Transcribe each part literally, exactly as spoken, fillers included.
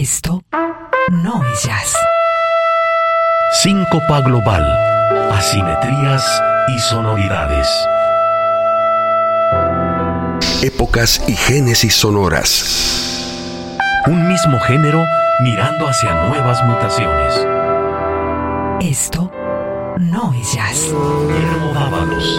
Esto no es jazz. Síncopa global, asimetrías y sonoridades. Épocas y génesis sonoras. Un mismo género mirando hacia nuevas mutaciones. Esto no es jazz. Guillermo Dávalos.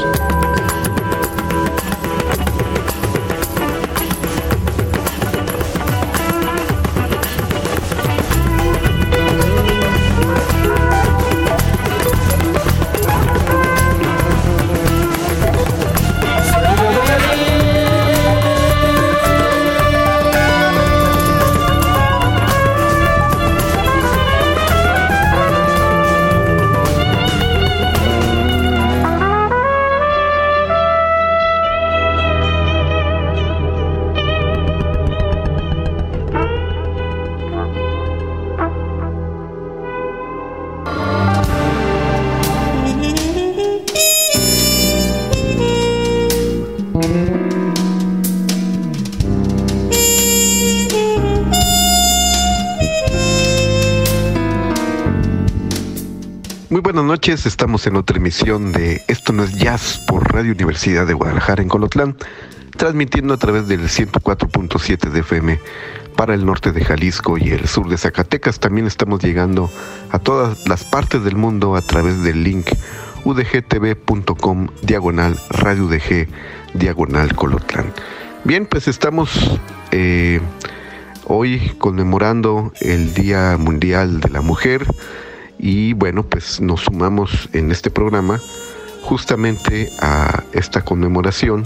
Muy buenas noches, estamos en otra emisión de Esto no es jazz por Radio Universidad de Guadalajara en Colotlán, transmitiendo a través del ciento cuatro punto siete de F M para el norte de Jalisco y el sur de Zacatecas. También estamos llegando a todas las partes del mundo a través del link udgtv.com diagonal radio udg diagonal Colotlán. Bien, pues estamos eh, hoy conmemorando el Día Mundial de la Mujer. Y bueno, pues nos sumamos en este programa justamente a esta conmemoración,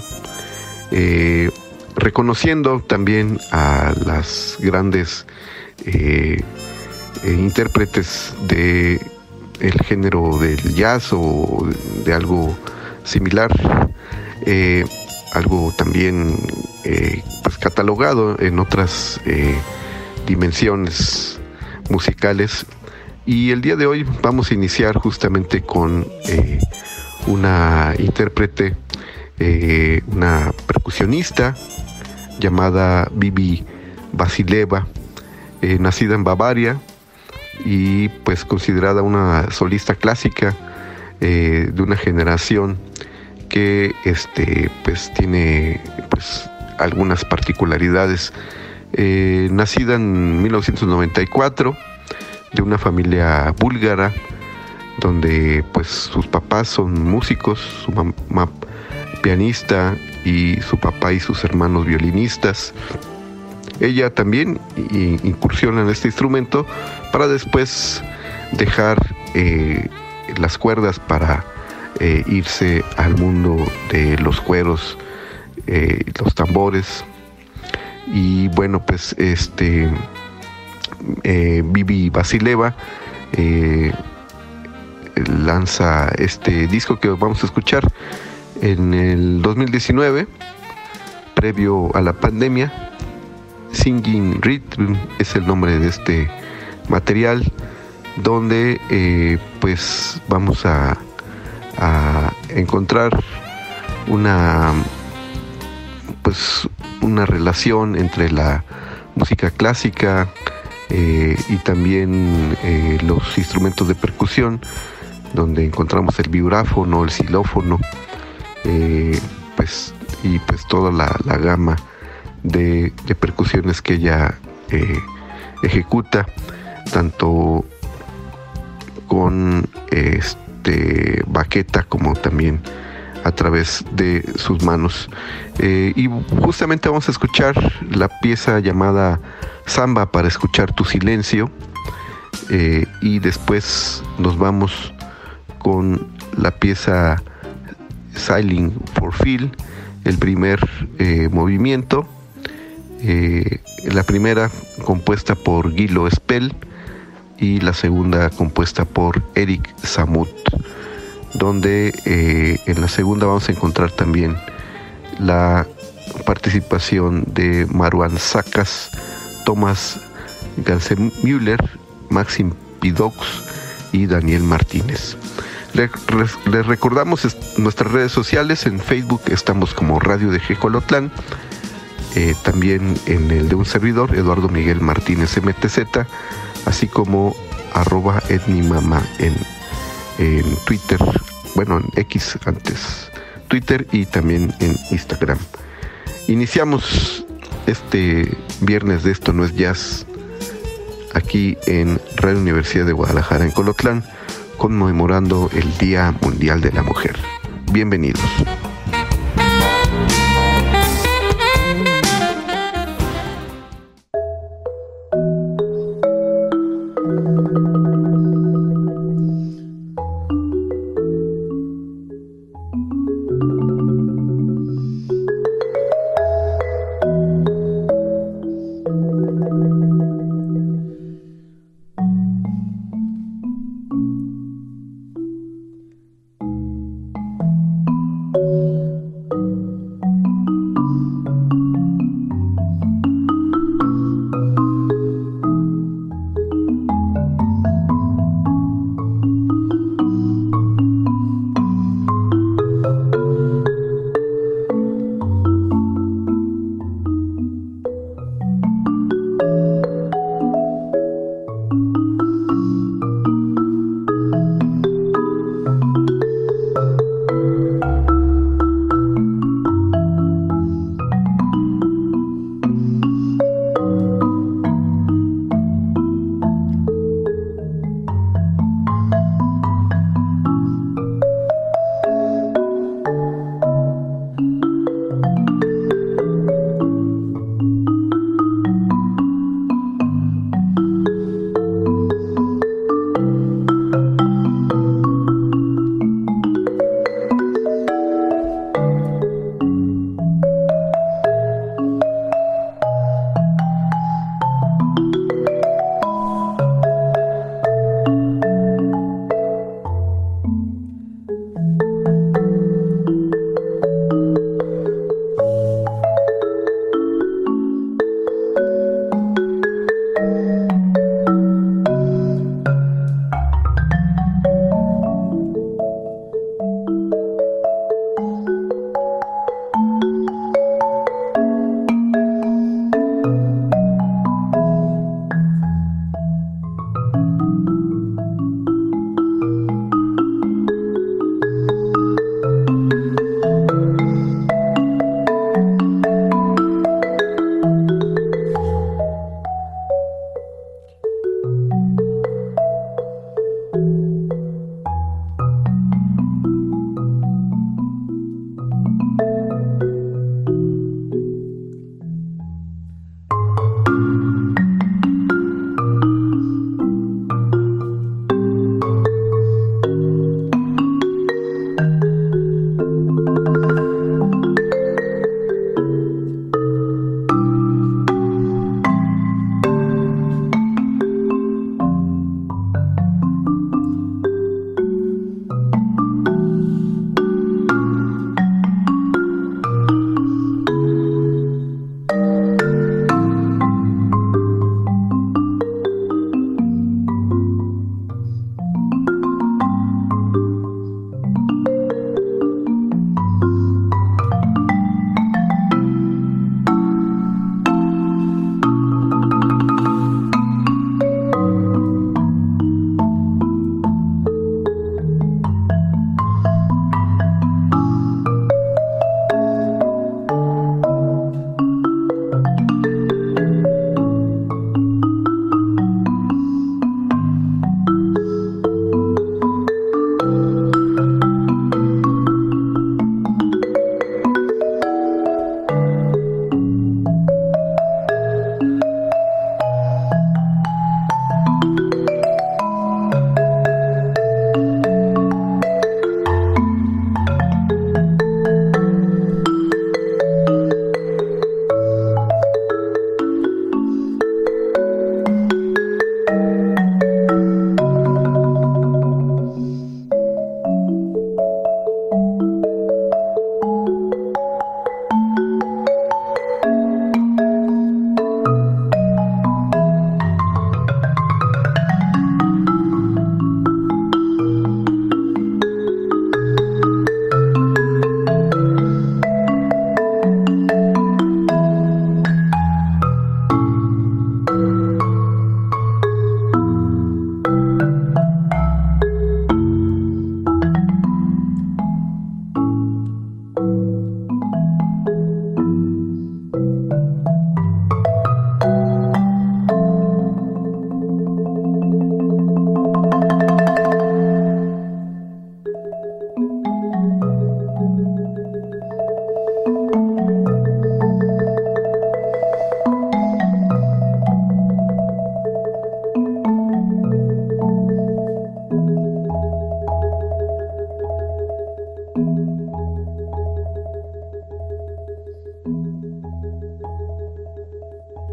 eh, reconociendo también a las grandes eh, eh, intérpretes de el género del jazz o de algo similar, eh, algo también eh, pues catalogado en otras eh, dimensiones musicales. Y el día de hoy vamos a iniciar justamente con eh, una intérprete, eh, una percusionista llamada Bibi Vasileva, eh, nacida en Bavaria y pues considerada una solista clásica eh, de una generación que este pues tiene pues algunas particularidades. Eh, nacida en mil novecientos noventa y cuatro, de una familia búlgara, donde pues sus papás son músicos, su mamá pianista y su papá y sus hermanos violinistas. Ella también incursiona en este instrumento para después dejar eh, las cuerdas para eh, irse al mundo de los cueros, eh, los tambores. Y bueno, pues este Eh, Bibi Vasileva eh, lanza este disco que vamos a escuchar en el dos mil diecinueve, previo a la pandemia. Singing Rhythm es el nombre de este material, donde eh, pues vamos a, a encontrar una pues una relación entre la música clásica Eh, y también eh, los instrumentos de percusión, donde encontramos el vibráfono, el xilófono, eh, pues y pues toda la, la gama de, de percusiones que ella eh, ejecuta, tanto con este baqueta como también a través de sus manos. Eh, y justamente vamos a escuchar la pieza llamada Samba para escuchar tu silencio, eh, y después nos vamos con la pieza Sailing for Phil, el primer eh, movimiento, eh, la primera compuesta por Guilo Spell y la segunda compuesta por Eric Samut, donde eh, en la segunda vamos a encontrar también la participación de Marouane Sakas, Thomas Gansemüller, Maxim Pidox y Daniel Martínez. Les, les recordamos nuestras redes sociales. En Facebook estamos como Radio de G Colotlán, eh, también en el de un servidor, Eduardo Miguel Martínez M T Z, así como arroba etnimama en, en Twitter, bueno, en X antes, Twitter y también en Instagram. Iniciamos este viernes de Esto No Es Jazz aquí en Radio Universidad de Guadalajara, en Colotlán, conmemorando el Día Mundial de la Mujer. Bienvenidos.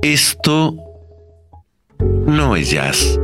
Esto no es jazz.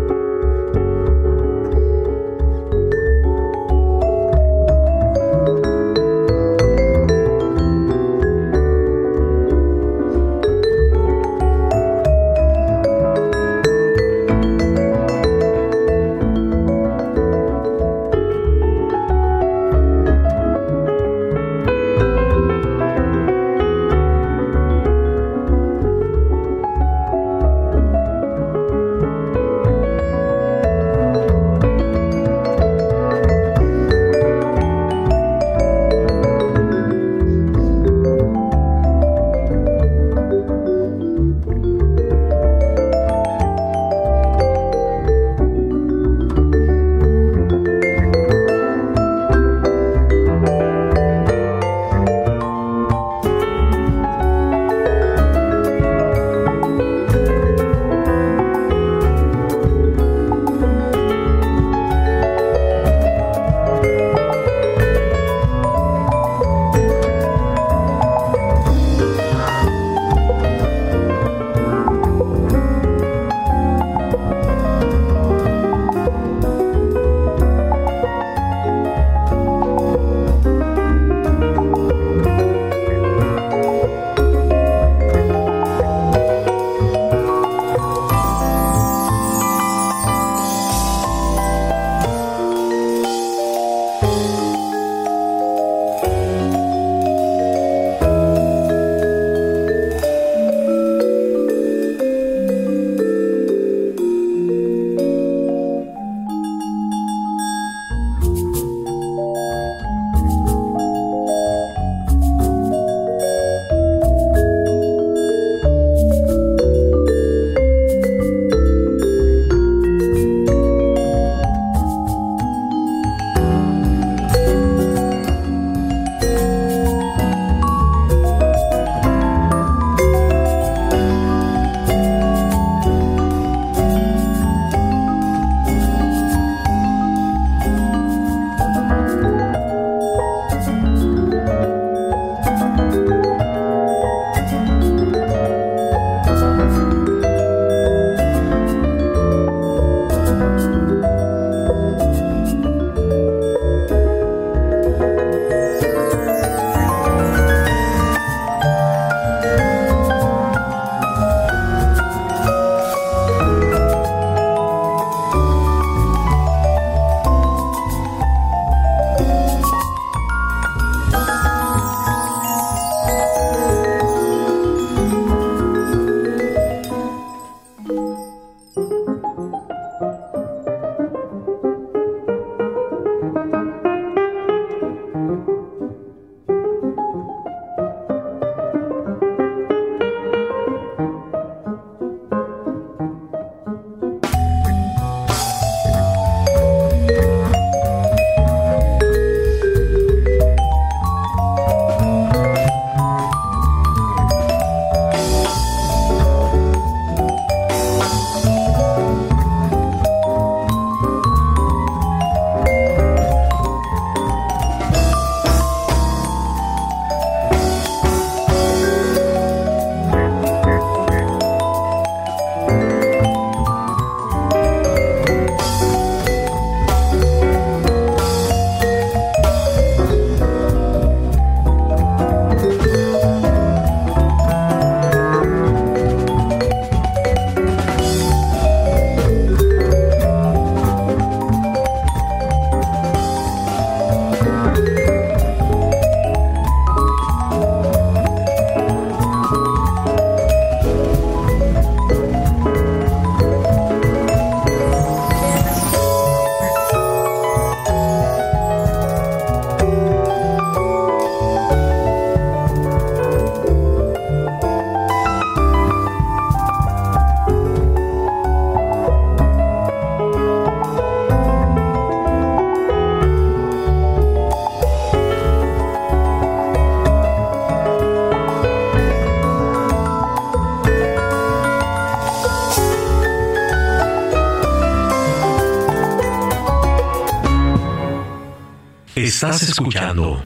Estás escuchando.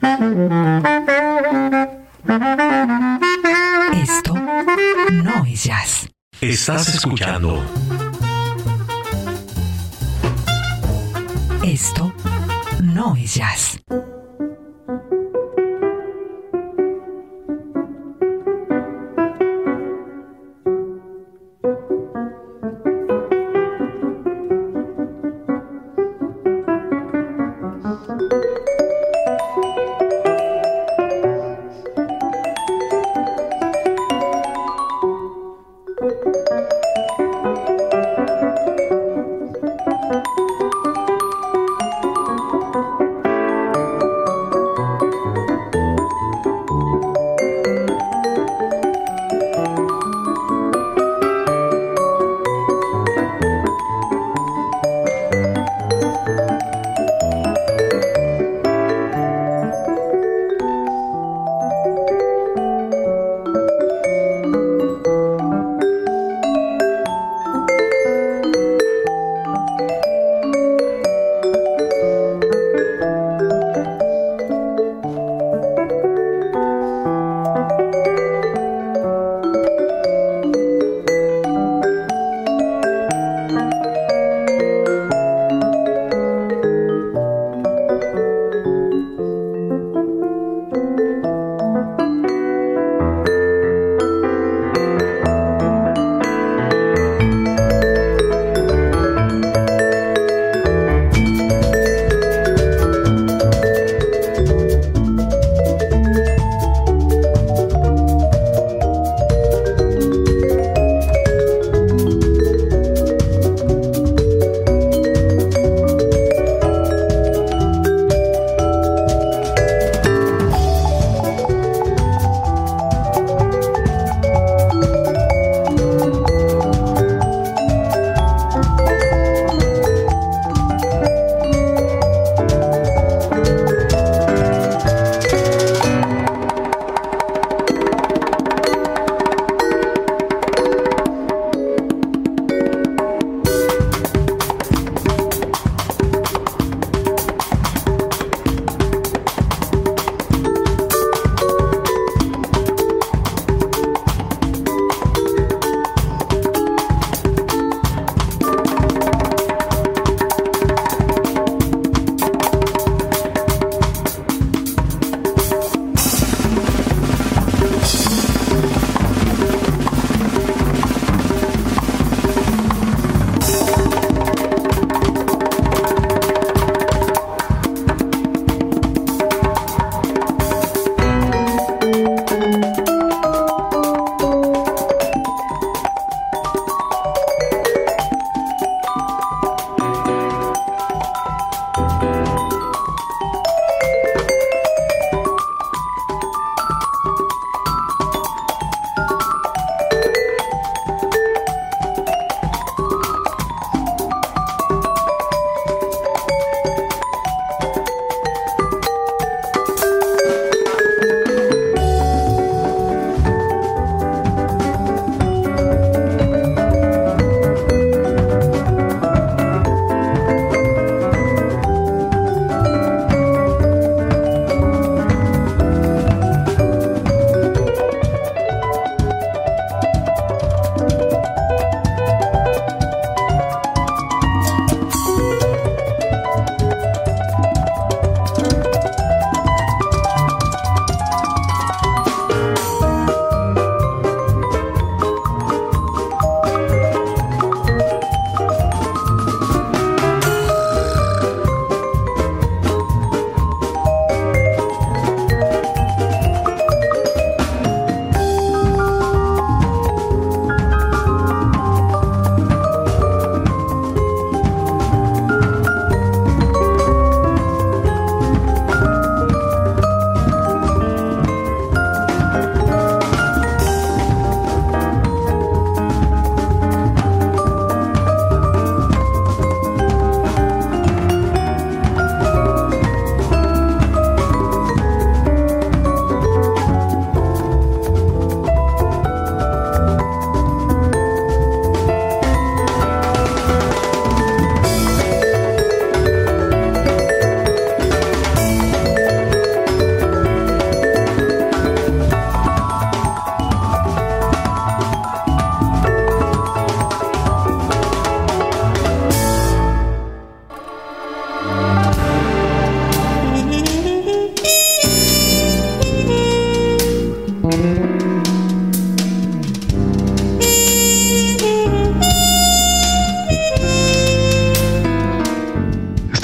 Esto no es jazz. Estás escuchando. Esto no es jazz.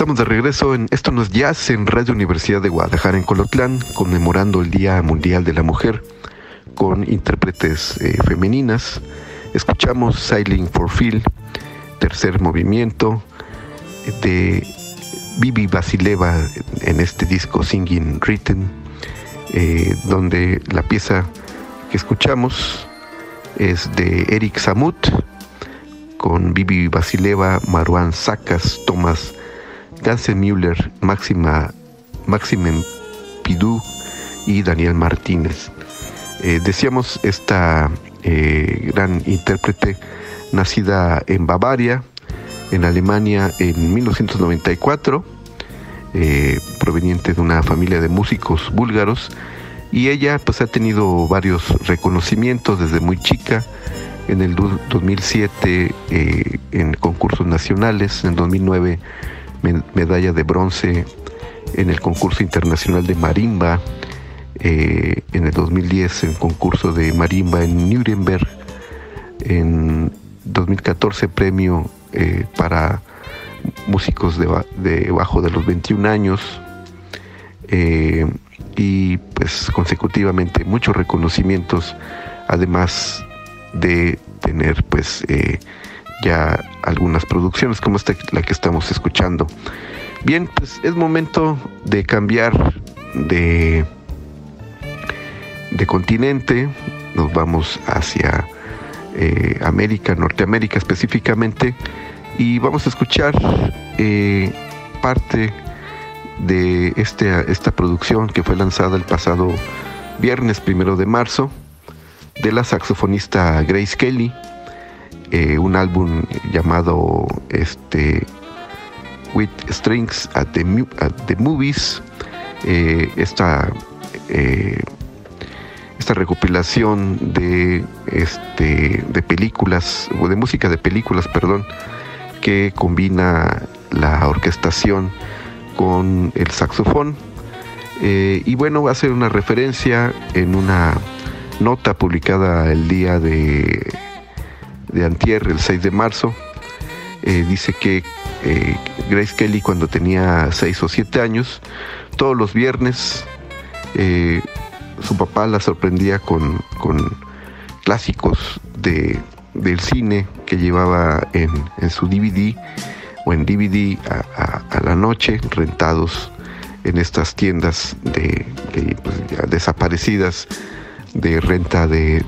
Estamos de regreso en Esto no es Jazz en Radio Universidad de Guadalajara en Colotlán, conmemorando el Día Mundial de la Mujer con intérpretes eh, femeninas. Escuchamos Sailing for Phil, tercer movimiento de Bibi Vasileva en este disco Singing Written, eh, donde la pieza que escuchamos es de Eric Samut con Bibi Vasileva, Marouane Sakas, Thomas Gansenmüller, Máxima, Maximen Pidou y Daniel Martínez. Eh, decíamos esta eh, gran intérprete, nacida en Bavaria, en Alemania en mil novecientos noventa y cuatro, eh, proveniente de una familia de músicos búlgaros, y ella pues ha tenido varios reconocimientos desde muy chica. En el dos mil siete eh, en concursos nacionales, en dos mil nueve med- medalla de bronce en el concurso internacional de marimba, eh, en el dos mil diez en concurso de marimba en Nuremberg, en dos mil catorce premio eh, para músicos de, de bajo de los veintiún años, eh, y pues consecutivamente muchos reconocimientos, además de tener pues eh, ya algunas producciones como esta, la que estamos escuchando. Bien, pues es momento de cambiar de, de continente. Nos vamos hacia eh, América, Norteamérica específicamente, y vamos a escuchar eh, parte de este, esta producción que fue lanzada el pasado viernes primero de marzo, de la saxofonista Grace Kelly, eh, un álbum llamado este, With Strings at the, at the Movies. Eh, esta, eh, esta recopilación de, este, de películas, o de música de películas, perdón, que combina la orquestación con el saxofón. Eh, y bueno, va a ser una referencia en una nota publicada el día de, de antier, el seis de marzo. Eh, dice que eh, Grace Kelly, cuando tenía seis o siete años, todos los viernes eh, su papá la sorprendía con, con clásicos de, del cine que llevaba en, en su D V D o en D V D a, a, a la noche, rentados en estas tiendas de, de pues, ya desaparecidas de renta de,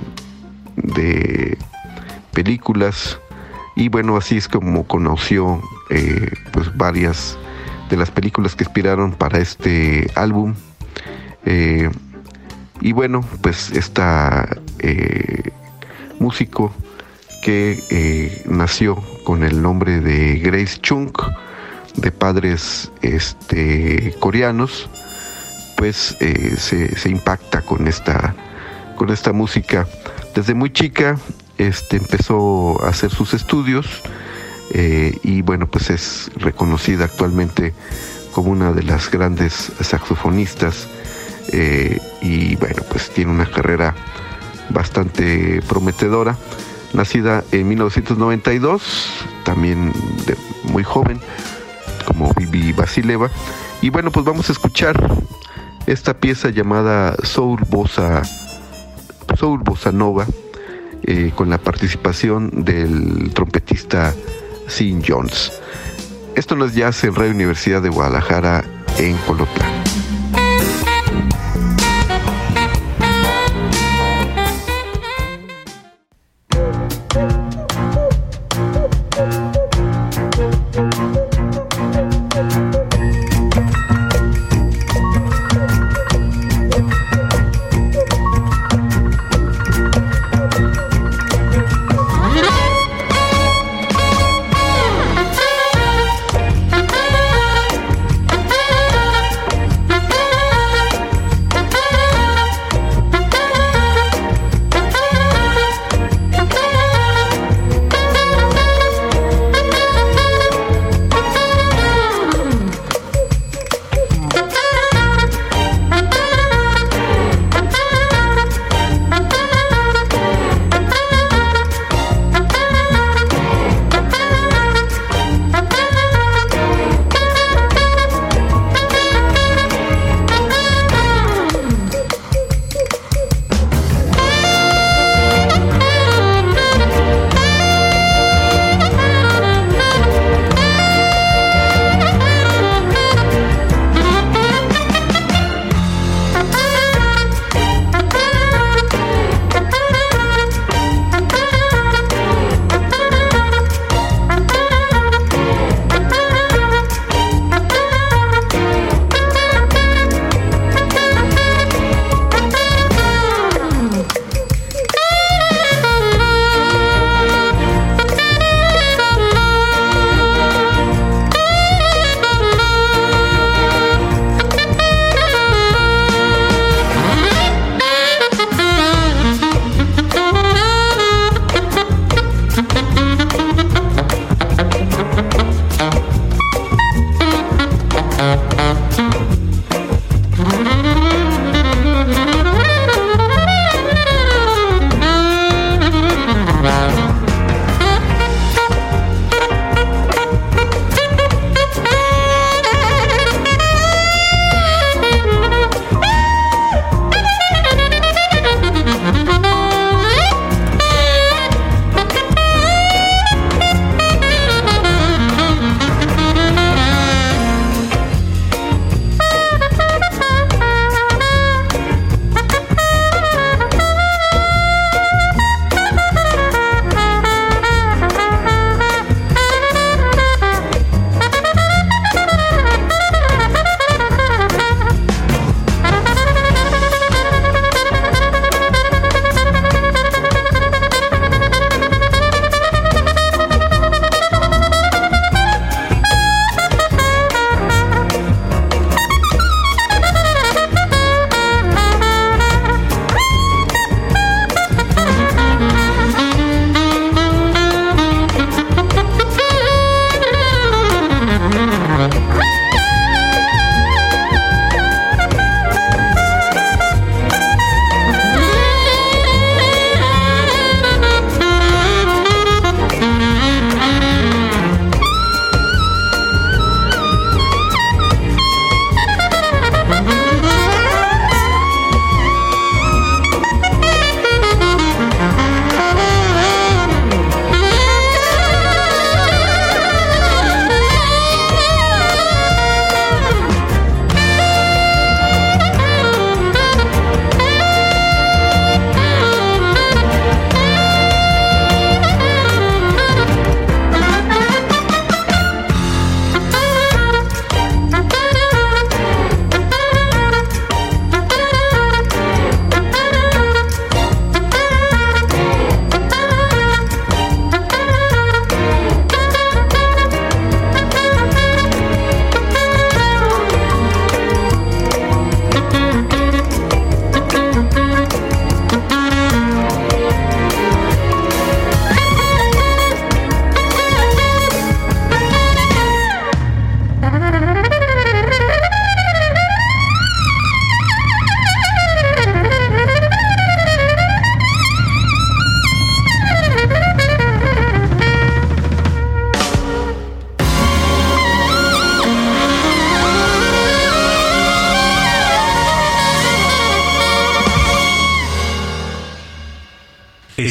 de películas. Y bueno, así es como conoció eh, pues varias de las películas que inspiraron para este álbum. Eh, y bueno, pues esta eh, músico que eh, nació con el nombre de Grace Chung, de padres este, coreanos, pues eh, se, se impacta con esta con esta música. Desde muy chica este, empezó a hacer sus estudios, eh, y bueno, pues es reconocida actualmente como una de las grandes saxofonistas, eh, y bueno, pues tiene una carrera bastante prometedora. Nacida en mil novecientos noventa y dos, también de muy joven, como Bibi Vasileva. Y bueno, pues vamos a escuchar esta pieza llamada Soul Bossa Soul Bossa Nova, eh, con la participación del trompetista Sean Jones. Esto no es jazz en Radio Universidad de Guadalajara en Colotlán.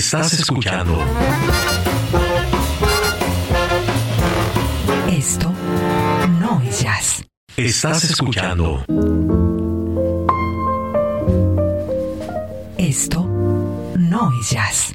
Estás escuchando. Esto no es jazz. Estás escuchando. Esto no es jazz.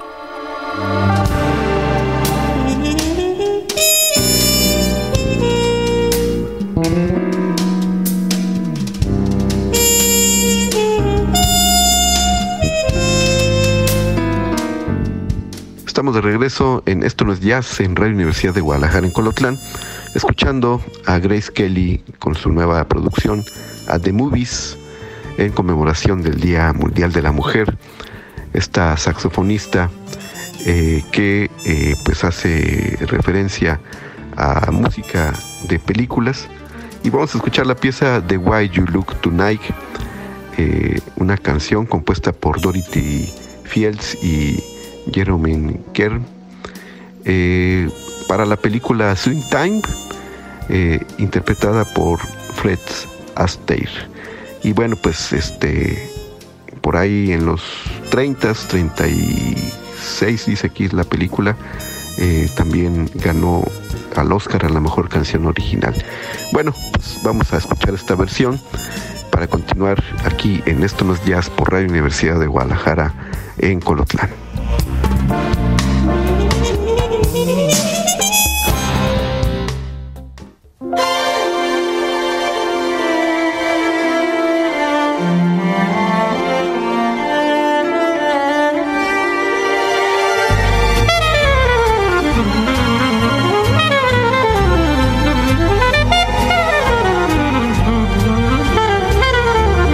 Estamos de regreso en Esto no es jazz en Radio Universidad de Guadalajara en Colotlán, escuchando a Grace Kelly con su nueva producción A The Movies en conmemoración del Día Mundial de la Mujer. Esta saxofonista eh, que eh, pues hace referencia a música de películas, y vamos a escuchar la pieza The Way You Look Tonight, eh, una canción compuesta por Dorothy Fields y Jerome Kern, eh, para la película Swing Time, eh, interpretada por Fred Astaire. Y bueno, pues este por ahí en los treinta, treinta y seis dice aquí la película, eh, también ganó al Oscar a la mejor canción original. Bueno, pues vamos a escuchar esta versión para continuar aquí en Esto no es jazz por Radio Universidad de Guadalajara en Colotlán.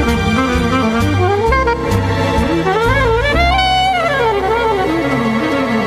Thank you.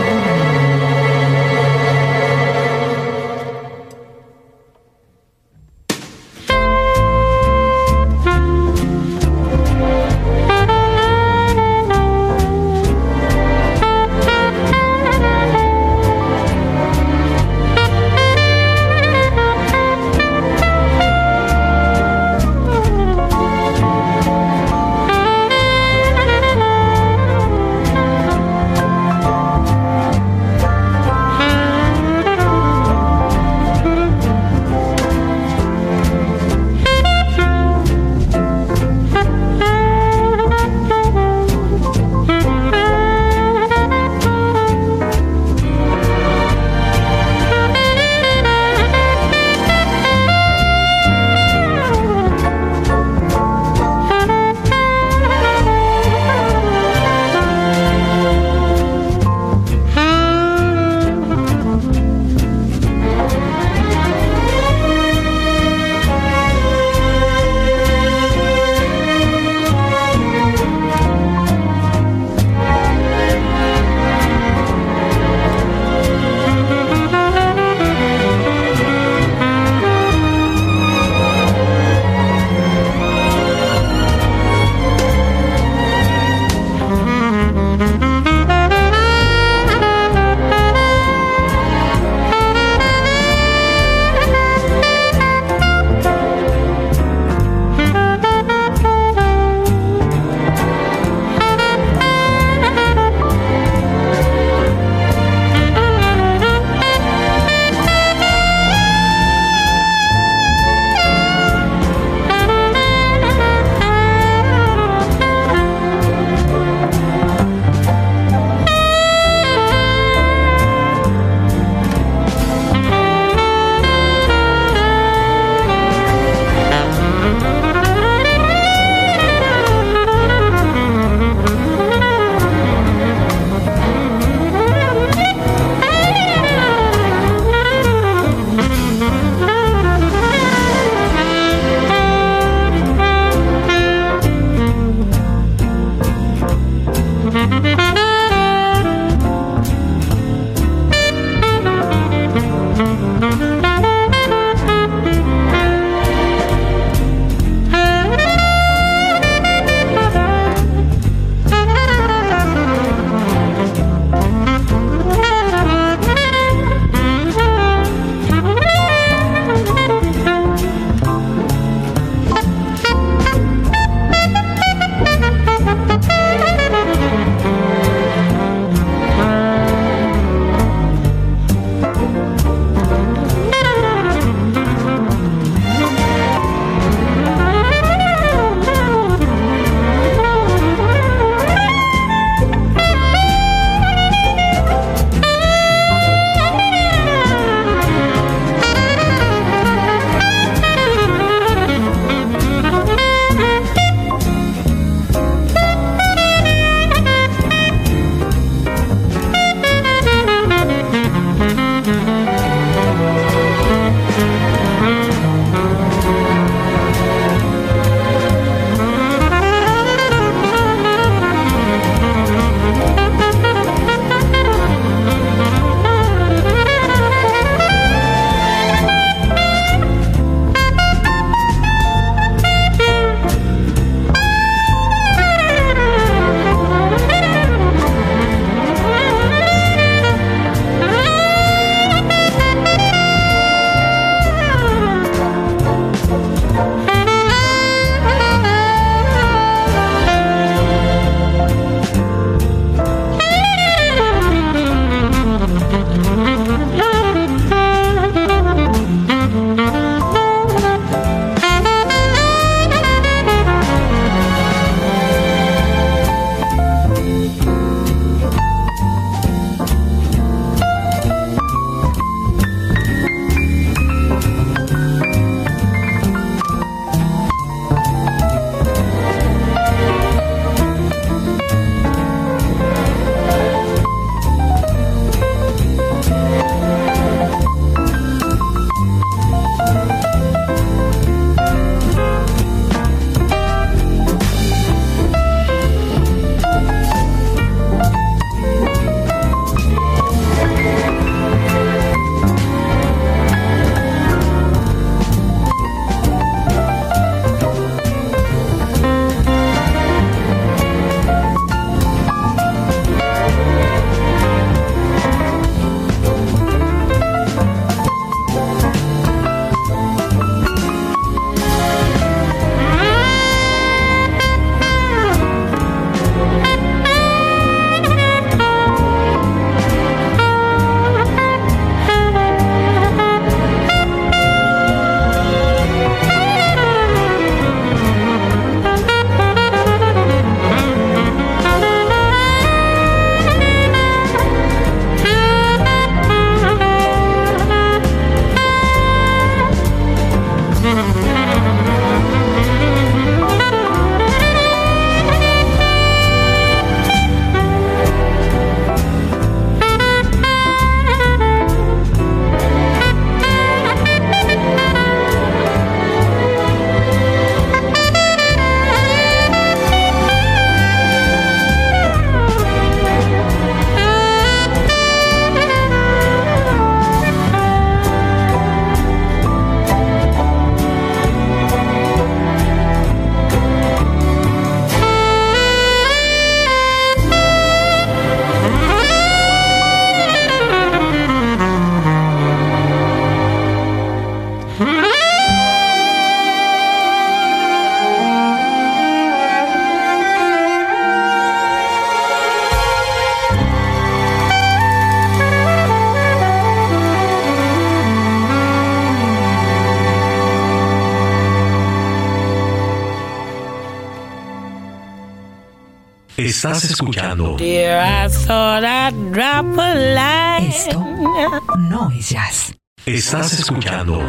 Estás escuchando. Dear, I thought I'd drop a line. Esto no es jazz. Estás escuchando.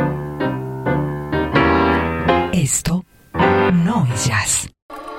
Esto no es jazz.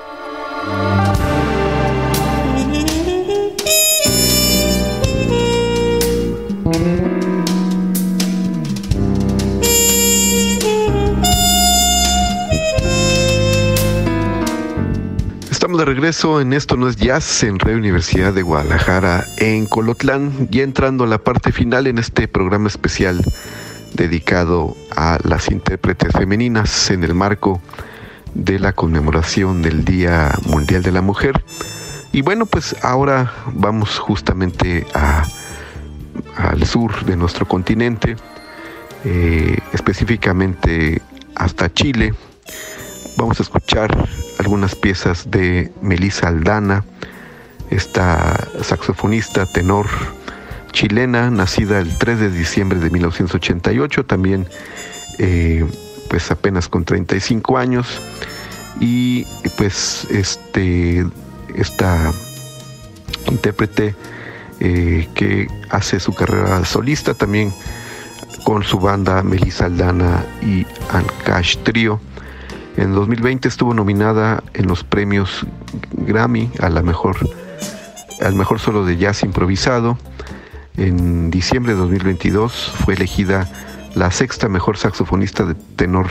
Estamos de regreso en Esto no es jazz en Radio Universidad de Guadalajara en Colotlán, ya entrando a la parte final en este programa especial dedicado a las intérpretes femeninas en el marco de la conmemoración del Día Mundial de la Mujer. Y bueno, pues ahora vamos justamente a, al sur de nuestro continente, eh, específicamente hasta Chile. Vamos a escuchar algunas piezas de Melissa Aldana, esta saxofonista tenor chilena, nacida el tres de diciembre de mil novecientos ochenta y ocho, también eh, pues apenas con treinta y cinco años, y pues este esta intérprete eh, que hace su carrera solista también con su banda Melissa Aldana y Ancash Trio. En dos mil veinte estuvo nominada en los premios Grammy a la mejor, al mejor solo de jazz improvisado. En diciembre de dos mil veintidós fue elegida la sexta mejor saxofonista de tenor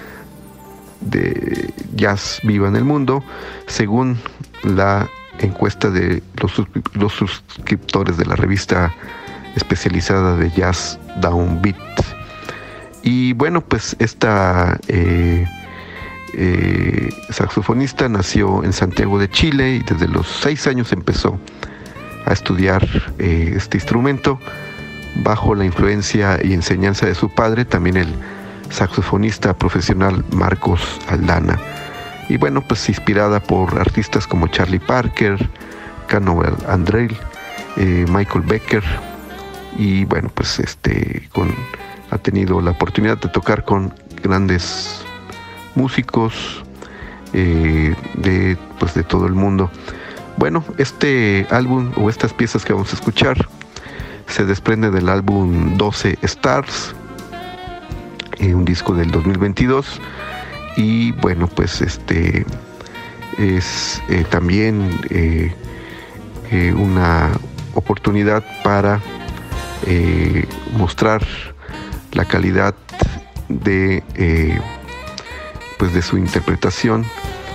de jazz viva en el mundo, según la encuesta de los, los suscriptores de la revista especializada de jazz Downbeat. Y bueno, pues esta eh, Eh, saxofonista nació en Santiago de Chile y desde los seis años empezó a estudiar eh, este instrumento bajo la influencia y enseñanza de su padre, también el saxofonista profesional Marcos Aldana. Y bueno, pues inspirada por artistas como Charlie Parker, Cannonball Adderley, eh, Michael Becker, y bueno, pues este con, ha tenido la oportunidad de tocar con grandes músicos eh, de pues de todo el mundo. Bueno, este álbum o estas piezas que vamos a escuchar se desprende del álbum doce Stars, eh, un disco del dos mil veintidós, y bueno, pues este es eh, también eh, eh, una oportunidad para eh, mostrar la calidad de eh, pues de su interpretación,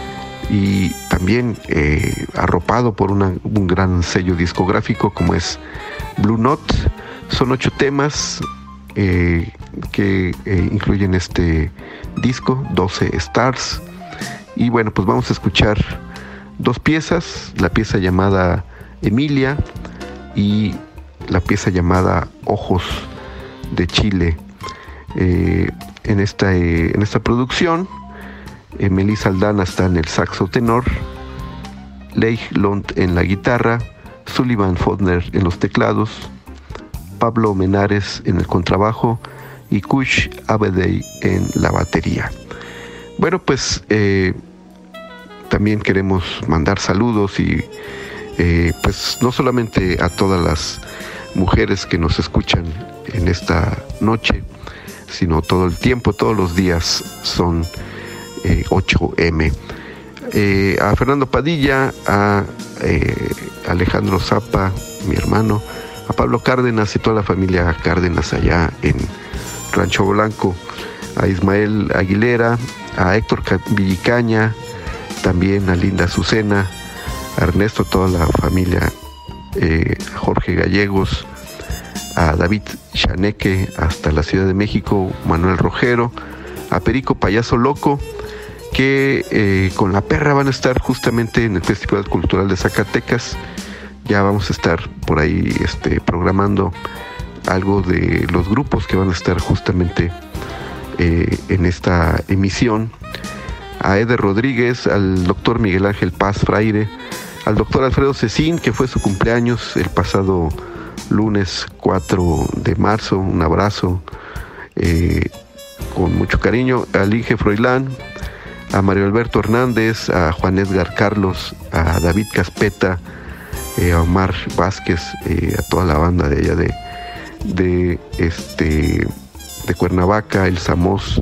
y también eh, arropado por una, un gran sello discográfico como es Blue Note. Son ocho temas eh, que eh, incluyen este disco, doce Stars. Y bueno, pues vamos a escuchar dos piezas, la pieza llamada Emilia y la pieza llamada Ojos de Chile. Eh, en, esta, eh, en esta producción, Eh, Melissa Aldana está en el saxo tenor, Leigh Lund en la guitarra, Sullivan Faulkner en los teclados, Pablo Menares en el contrabajo y Kush Abedei en la batería. Bueno, pues eh, también queremos mandar saludos y eh, pues no solamente a todas las mujeres que nos escuchan en esta noche, sino todo el tiempo, todos los días son Eh, ocho eme. Eh, a Fernando Padilla, a eh, Alejandro Zapa, mi hermano, a Pablo Cárdenas y toda la familia Cárdenas allá en Rancho Blanco, a Ismael Aguilera, a Héctor Villicaña, también a Linda Azucena, a Ernesto, toda la familia, eh, a Jorge Gallegos, a David Chaneque hasta la Ciudad de México, Manuel Rojero, a Perico Payaso Loco, que eh, con la perra van a estar justamente en el Festival Cultural de Zacatecas. Ya vamos a estar por ahí este, programando algo de los grupos que van a estar justamente eh, en esta emisión. A Eder Rodríguez, al doctor Miguel Ángel Paz Fraire, al doctor Alfredo Cecín, que fue su cumpleaños el pasado lunes cuatro de marzo, un abrazo eh, con mucho cariño, al Inge Froilán, a Mario Alberto Hernández, a Juan Edgar Carlos, a David Caspeta, eh, a Omar Vázquez, eh, a toda la banda de allá de, de, este, de Cuernavaca, El Samos,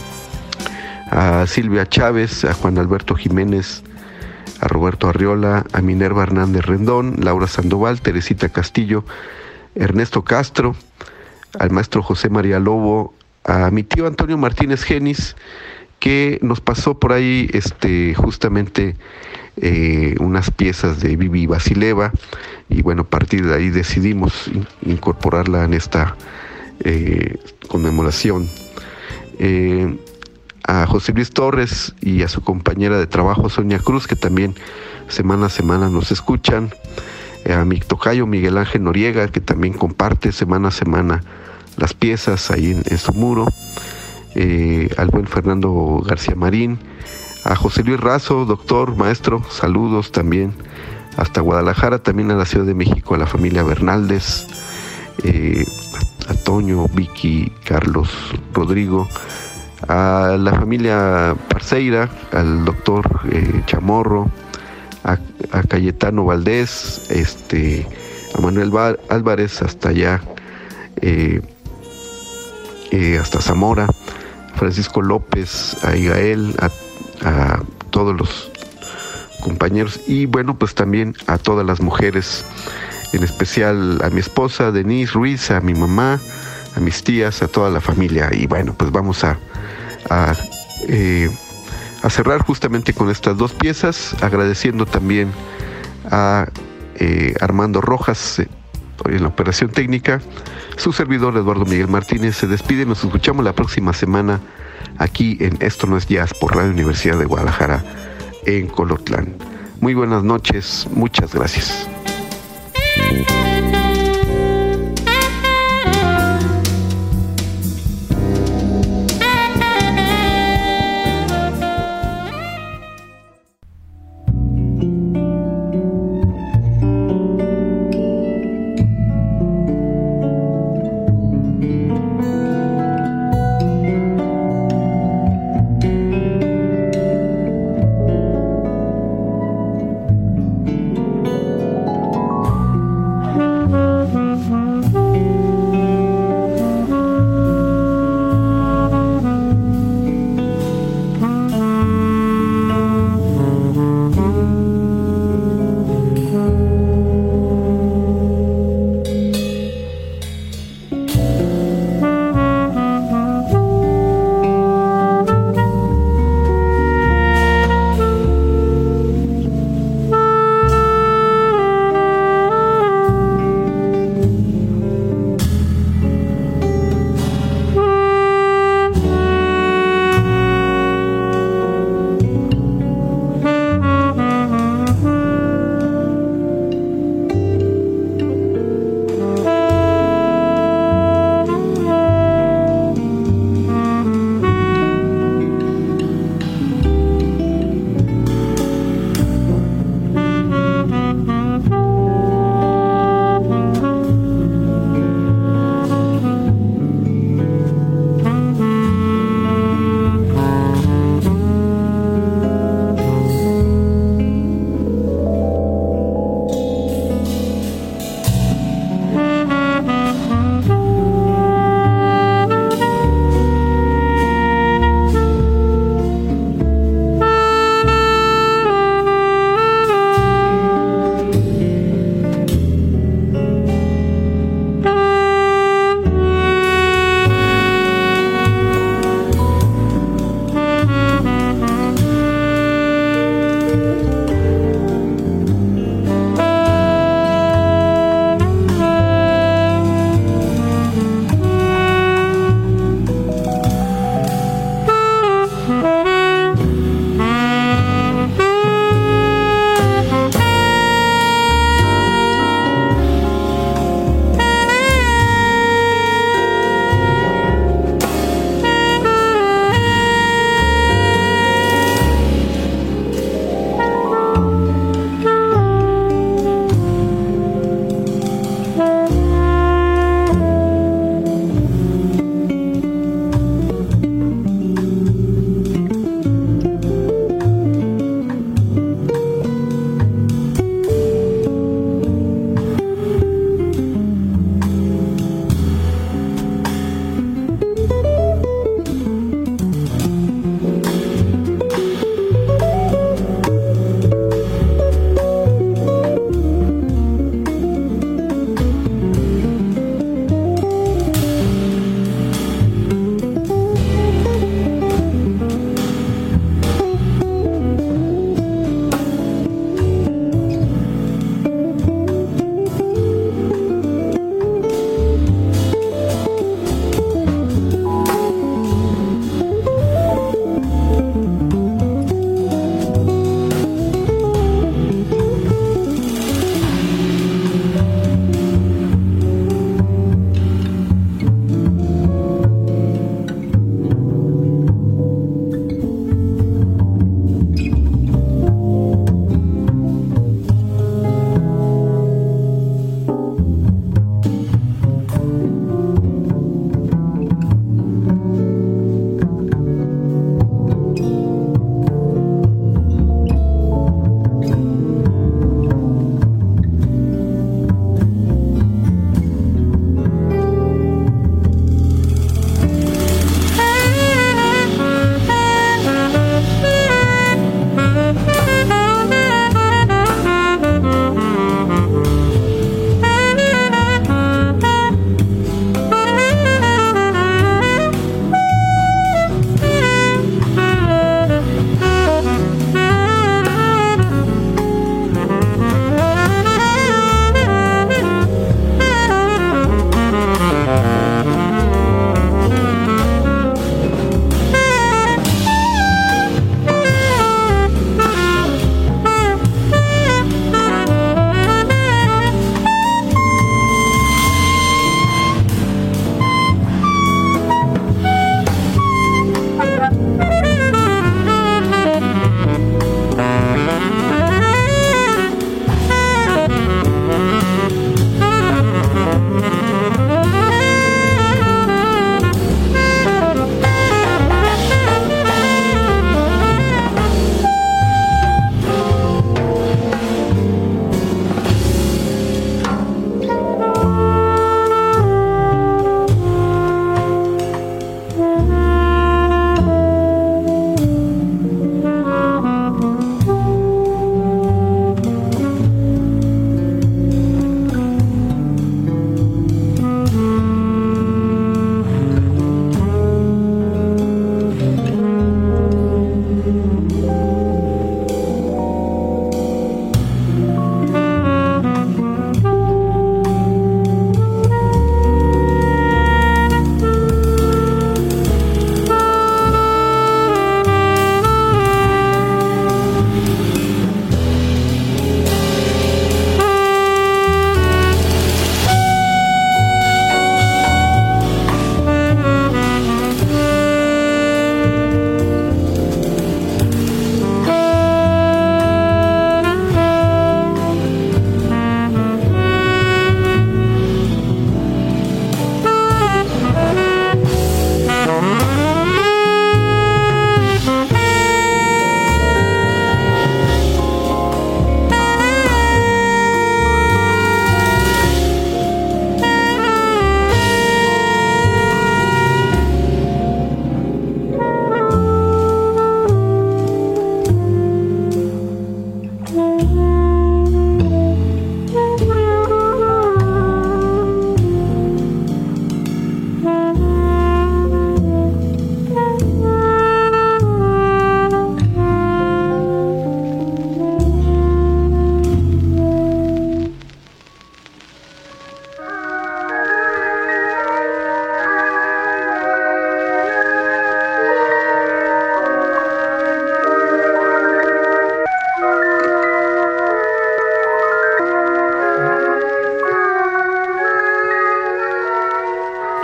a Silvia Chávez, a Juan Alberto Jiménez, a Roberto Arriola, a Minerva Hernández Rendón, Laura Sandoval, Teresita Castillo, Ernesto Castro, al maestro José María Lobo, a mi tío Antonio Martínez Genis, que nos pasó por ahí este justamente eh, unas piezas de Vivi Basileva, y bueno, a partir de ahí decidimos in- incorporarla en esta eh, conmemoración. Eh, a José Luis Torres y a su compañera de trabajo Sonia Cruz, que también semana a semana nos escuchan, eh, a mi tocayo Miguel Ángel Noriega, que también comparte semana a semana las piezas ahí en, en su muro, eh, al buen Fernando García Marín, a José Luis Razo, doctor, maestro, saludos también, hasta Guadalajara, también a la Ciudad de México, a la familia Bernaldez, eh, a, a Toño, Vicky, Carlos, Rodrigo, a la familia Parceira, al doctor eh, Chamorro, a, a Cayetano Valdés, este, a Manuel Bar- Álvarez, hasta allá, eh, eh, hasta Zamora, Francisco López, a Igael, a, a todos los compañeros, y bueno, pues también a todas las mujeres, en especial a mi esposa Denise Ruiz, a mi mamá, a mis tías, a toda la familia. Y bueno, pues vamos a A, eh, a cerrar justamente con estas dos piezas, agradeciendo también a eh, Armando Rojas eh, en la operación técnica. Su servidor Eduardo Miguel Martínez se despide. Nos escuchamos la próxima semana aquí en Esto No Es Jazz por Radio Universidad de Guadalajara en Colotlán. Muy buenas noches, muchas gracias.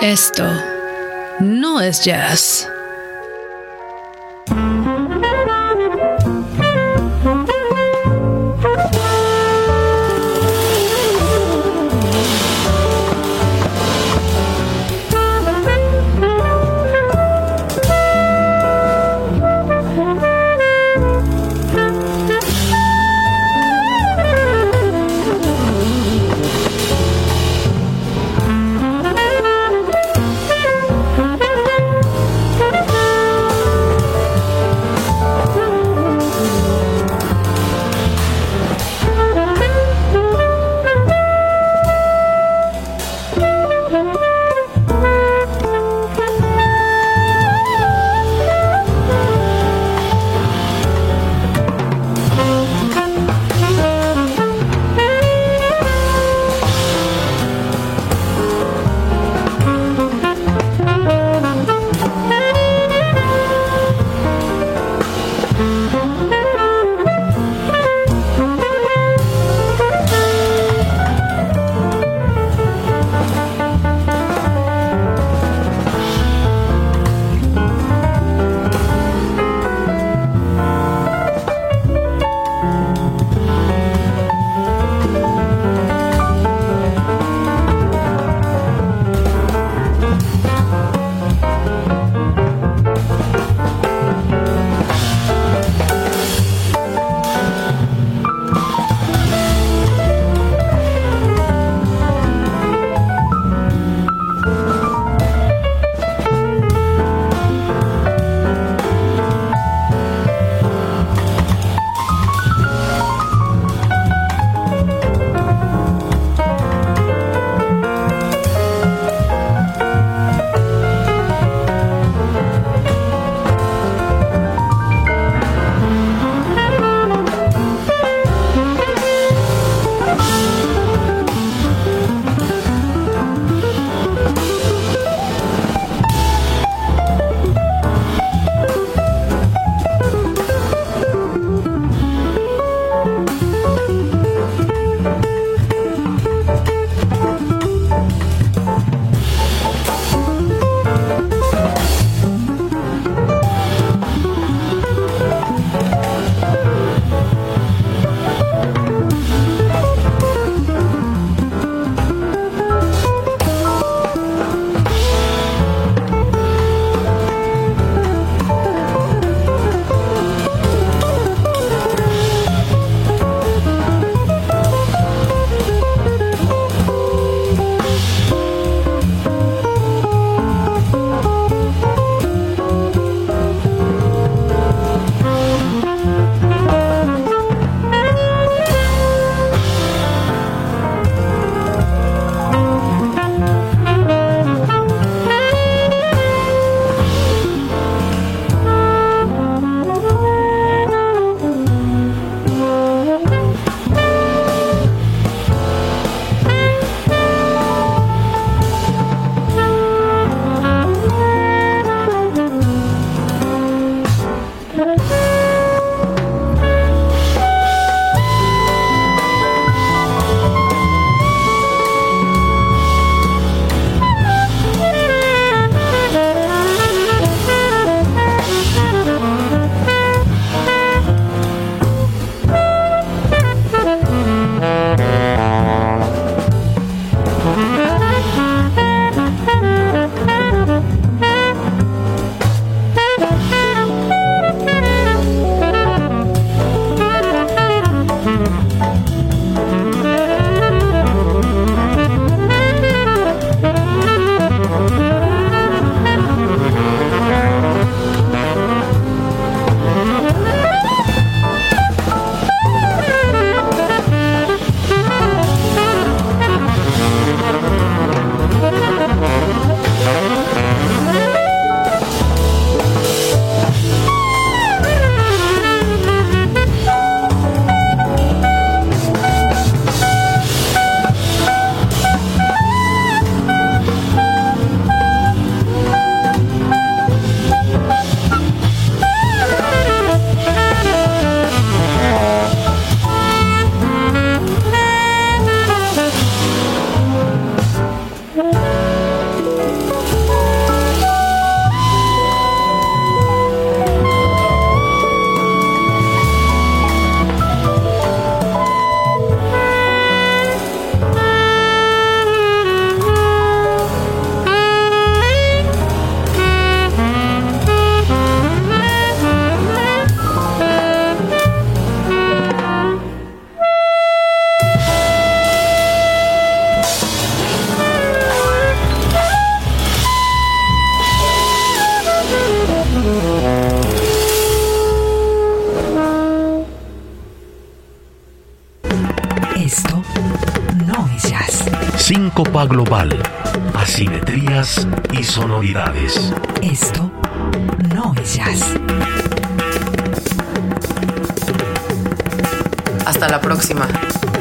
Esto no es jazz. Esto no es jazz. Síncopa global, asimetrías y sonoridades. Esto no es jazz. Hasta la próxima.